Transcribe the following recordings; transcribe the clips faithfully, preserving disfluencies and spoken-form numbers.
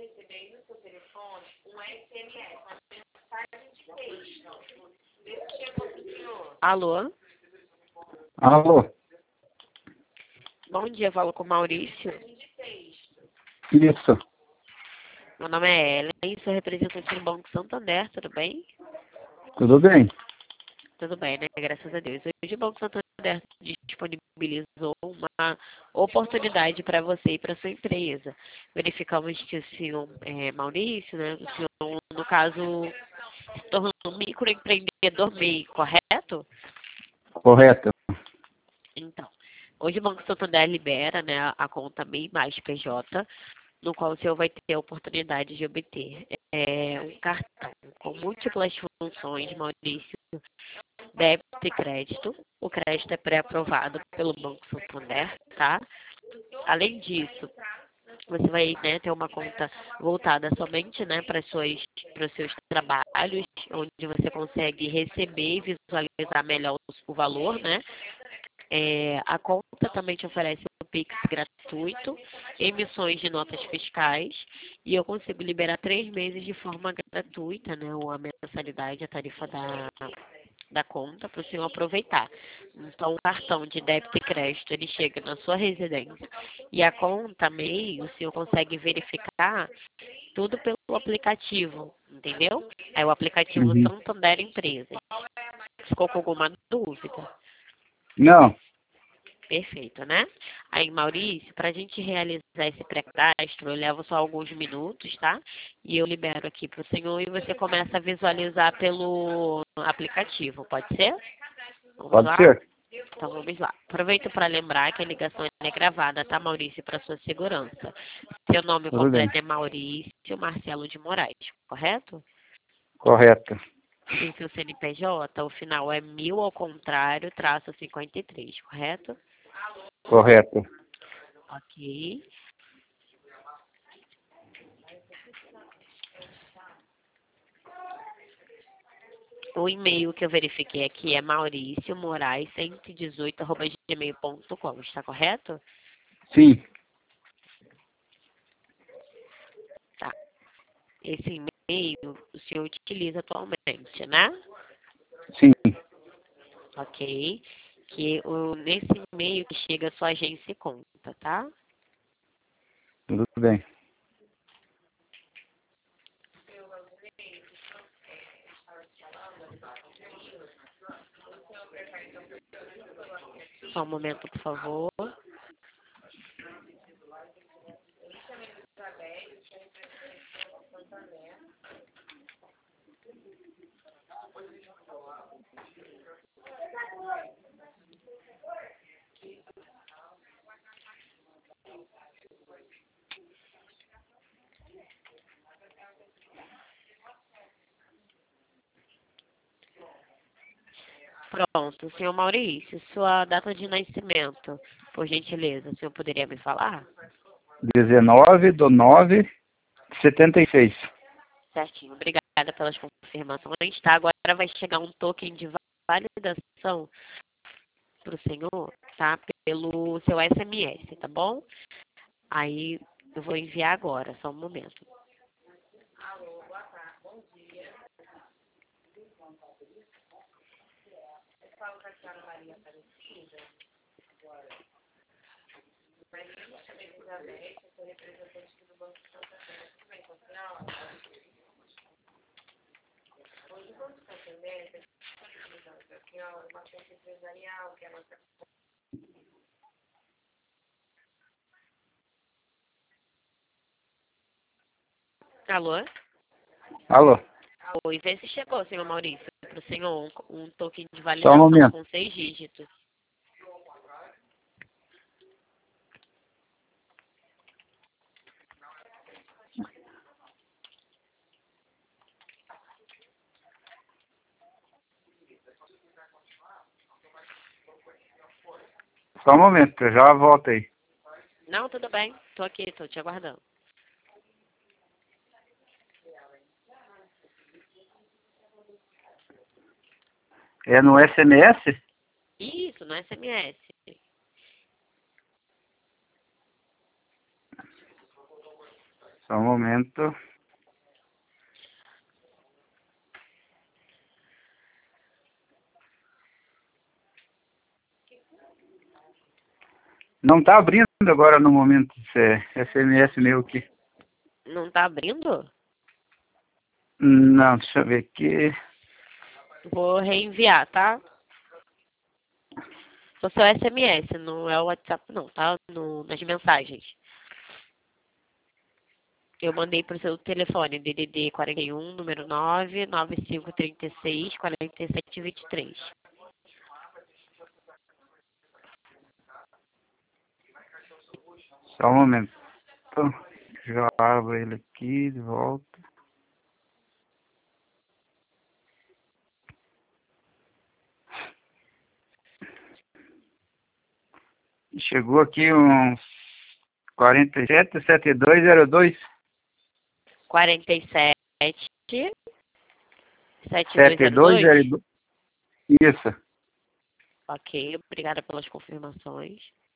Alô? Alô? Bom dia, falo com o Maurício. Isso. Meu nome é Ellen, sou representante do Banco Santander, tudo bem? Tudo bem? Tudo bem, né? Graças a Deus. Hoje o Banco Santander disponibilizou uma oportunidade para você e para sua empresa. Verificamos que o senhor é, Maurício, né? O senhor, no caso, se tornou um microempreendedor M E I, correto? Correto. Então, hoje o Banco Santander libera, né, a conta M E I mais P J, no qual o senhor vai ter a oportunidade de obter é, um cartão com múltiplas funções, Maurício, débito e crédito. O crédito é pré-aprovado pelo Banco Santander, tá? Além disso, você vai, né, ter uma conta voltada somente, né, para suas, para os seus trabalhos, onde você consegue receber e visualizar melhor o valor, né? É, a conta também te oferece o Pix gratuito, emissões de notas fiscais, e eu consigo liberar três meses de forma gratuita, né, ou a mensalidade, a tarifa da, da conta, para o senhor aproveitar. Então, o cartão de débito e crédito, ele chega na sua residência, e a conta M E I, o senhor consegue verificar tudo pelo aplicativo, entendeu? É o aplicativo Uhum. Santander Empresas. Ficou com alguma dúvida? Não. Perfeito, né? Aí, Maurício, para a gente realizar esse pré-cadastro, eu levo só alguns minutos, tá? E eu libero aqui para o senhor e você começa a visualizar pelo aplicativo, pode ser? Vamos Pode lá? ser. Então, vamos lá. Aproveito para lembrar que a ligação é gravada, tá, Maurício, para sua segurança. Seu nome Tudo bem. completo é Maurício Marcelo de Moraes, correto? Correto. E seu C N P J, o final é mil ao contrário, traço cinquenta e três, correto? Correto. Ok. O e-mail que eu verifiquei aqui é mauricio moraes cento e dezoito arroba gmail ponto com, está correto? Sim. Tá. Esse e-mail o senhor utiliza atualmente, né? Sim. Ok. Que o, nesse e-mail que chega a sua agência e conta, tá? Tudo bem. Só um momento, por favor. Pronto, senhor Maurício, sua data de nascimento, por gentileza, o senhor poderia me falar? dezenove do nove de setenta e seis. Certinho, obrigada pelas confirmações, tá? Agora vai chegar um token de validação para o senhor, tá? Pelo seu S M S, tá bom? Aí eu vou enviar agora, só um momento. Alô? Alô? Oi, vê se chegou, senhor Maurício, para o senhor um, um token de Só um validação momento. com seis dígitos. Só um momento, eu já volto aí. Não, tudo bem, tô aqui, tô te aguardando. É no S M S? Isso, no S M S. Só Só um momento. Não tá abrindo agora no momento esse S M S meu aqui. Não tá abrindo? Não, deixa eu ver aqui. Vou reenviar, tá? Só seu S M S, não é o WhatsApp não, tá? No, nas mensagens. Eu mandei pro seu telefone, D D D quarenta e um, número nove, nove cinco três seis, quarenta e sete vinte e três. Só um momento. Já abro ele aqui de volta. Chegou aqui uns quarenta e sete, setenta e dois, zero dois. quarenta e sete, setenta e dois setenta e zero dois, dois. zero dois. Isso. Ok, obrigada pelas confirmações.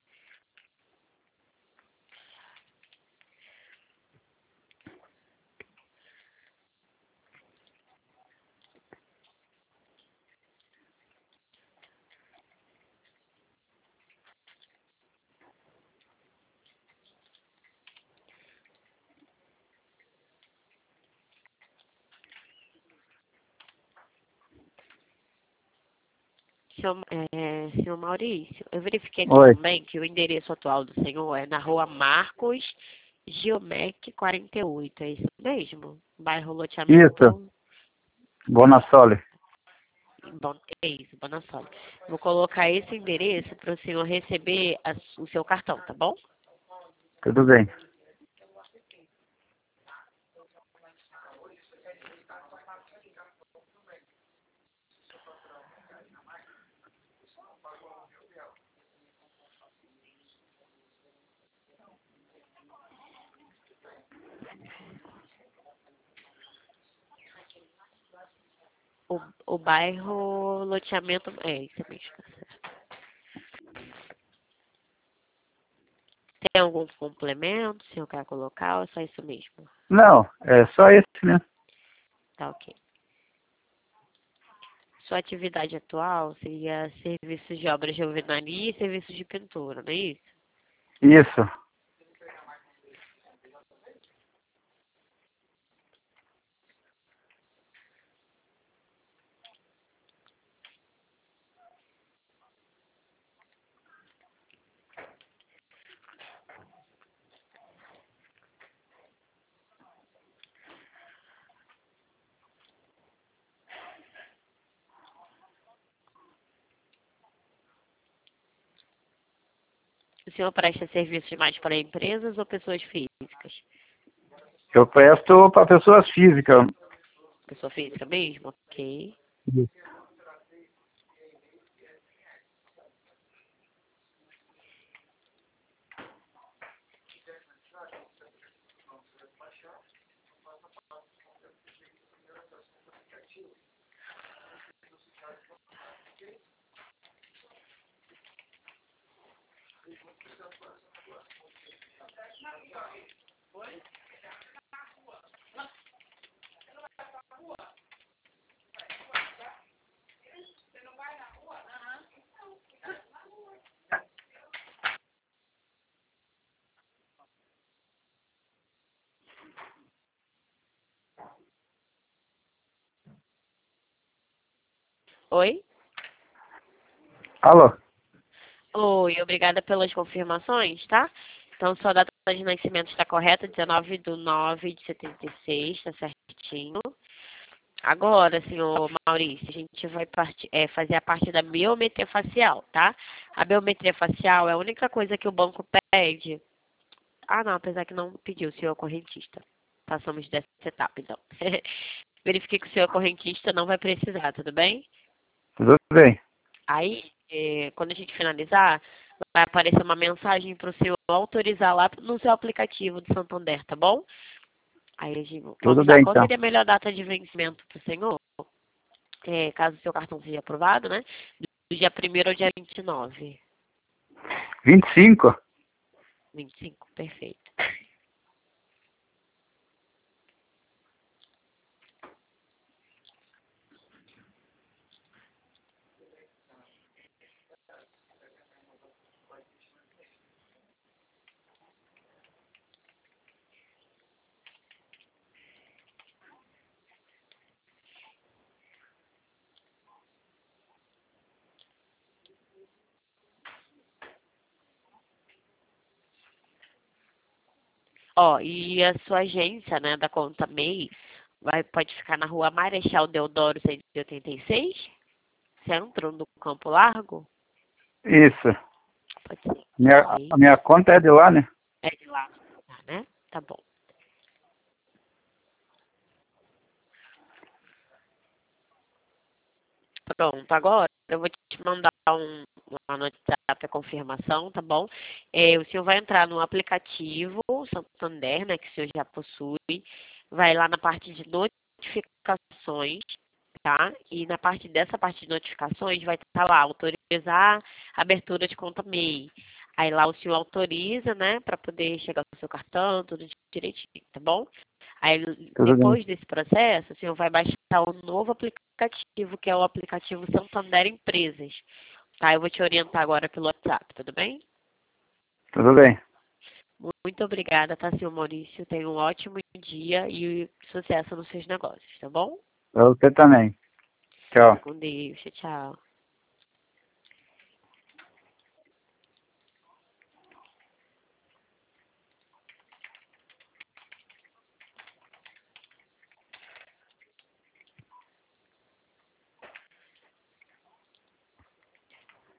Senhor, é, senhor Maurício, eu verifiquei aqui Oi. também que o endereço atual do senhor é na rua Marcos Giomec quarenta e oito, é isso mesmo? Bairro Isso. Loteamento. Bonassoli. Bom, é isso, Bonassoli. Vou colocar esse endereço para o senhor receber a, o seu cartão, tá bom? Tudo bem. O, o bairro Loteamento. É isso mesmo, tá certo. Tem algum complemento, se eu quer colocar, ou é só isso mesmo? Não, é só esse mesmo. Tá ok. Sua atividade atual seria serviços de obras de alvenaria e serviços de pintura, não é isso? Isso. O senhor presta serviços mais para empresas ou pessoas físicas? Eu presto para pessoas físicas. Pessoa física mesmo? Ok. Isso. Oi? Alô? Oi, obrigada pelas confirmações, tá? Então, sua data de nascimento está correta, dezenove de nove de setenta e seis, tá certinho. Agora, senhor Maurício, a gente vai partir, é, fazer a parte da biometria facial, tá? A biometria facial é a única coisa que o banco pede. Ah, não, apesar que não pediu, senhor correntista. Passamos dessa etapa, então. Verifiquei que o senhor correntista não vai precisar, tudo bem? Tudo bem. Aí, é, quando a gente finalizar, vai aparecer uma mensagem para o senhor autorizar lá no seu aplicativo do Santander, tá bom? Aí, a gente, Tudo vamos lá. bem, Qual então. seria a melhor data de vencimento para o senhor? É, caso o seu cartão seja aprovado, né? Do dia primeiro ao dia vinte e nove. vinte e cinco? vinte e cinco, perfeito. Ó, e a sua agência, né, da conta M E I, vai, pode ficar na rua Marechal Deodoro seiscentos e oitenta e seis, centro do Campo Largo? Isso. Pode ser. Minha, a minha conta é de lá, né? É de lá, né? Tá bom. Pronto, agora eu vou te mandar um, uma no WhatsApp a confirmação, tá bom? É, o senhor vai entrar no aplicativo Santander, né, que o senhor já possui, vai lá na parte de notificações, tá? E na parte dessa parte de notificações vai estar lá, autorizar a abertura de conta M E I. Aí lá o senhor autoriza, né, para poder chegar o seu cartão, tudo direitinho, tá bom? Aí, Tudo bem. depois desse processo, o senhor vai baixar o novo aplicativo, que é o aplicativo Santander Empresas. Tá? Eu vou te orientar agora pelo WhatsApp, tudo bem? Tudo bem. Muito obrigada, tá, senhor Maurício? Tenha um ótimo dia e sucesso nos seus negócios, tá bom? Pra você também. Tchau. Fique com Deus. Tchau, tchau.